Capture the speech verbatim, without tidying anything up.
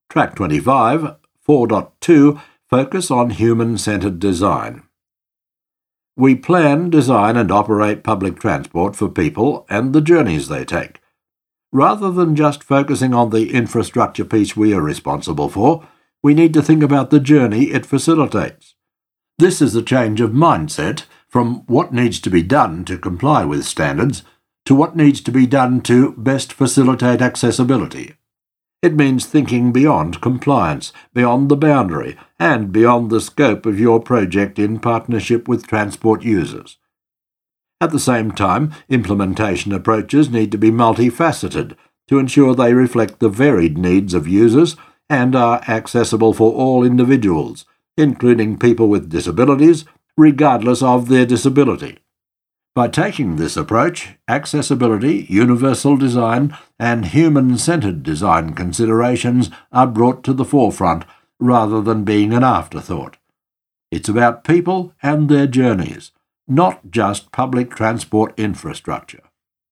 Track twenty-five, four point two, focus on human-centred design. We plan, design and operate public transport for people and the journeys they take. Rather than just focusing on the infrastructure piece we are responsible for, we need to think about the journey it facilitates. This is a change of mindset from what needs to be done to comply with standards to what needs to be done to best facilitate accessibility. It means thinking beyond compliance, beyond the boundary, and beyond the scope of your project in partnership with transport users. At the same time, implementation approaches need to be multifaceted to ensure they reflect the varied needs of users and are accessible for all individuals, including people with disabilities, regardless of their disability. By taking this approach, accessibility, universal design, and human-centred design considerations are brought to the forefront rather than being an afterthought. It's about people and their journeys, not just public transport infrastructure.